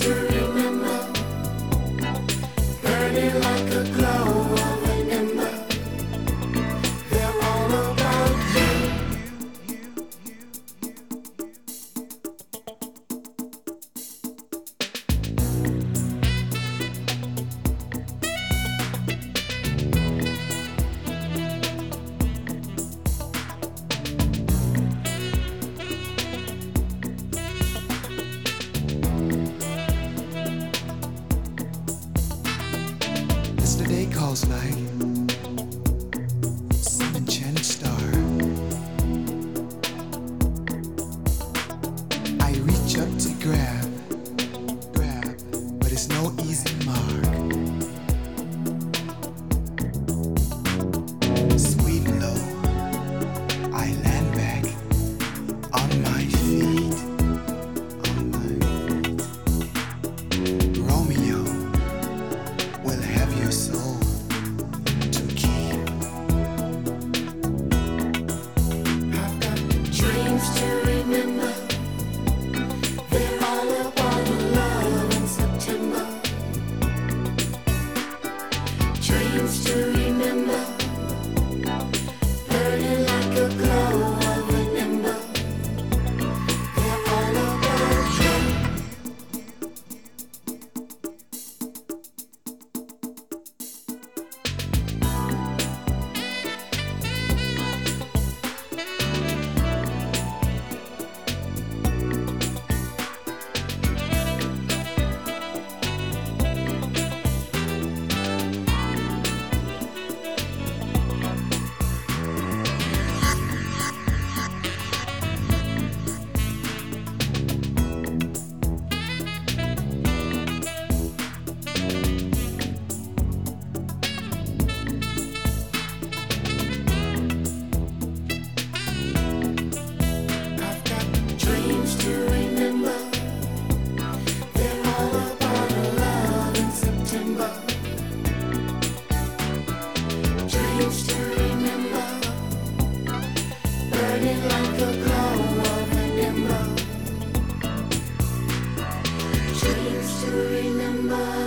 to remember, burning like a glow of an ember. They're all about you. Yesterday calls like some enchanted star. I reach up to grab, but it's no easy mark. Sweet and low, I land back on my feet, Romeo will have your soul to keep. I've got dreams to remember. They're all about love in September. Dreams to remember, burning like a glow of an ember. They're all about you. I've got dreams to remember. They're all about love in September. Dreams to remember, burning like a glow of an ember. Dreams to remember.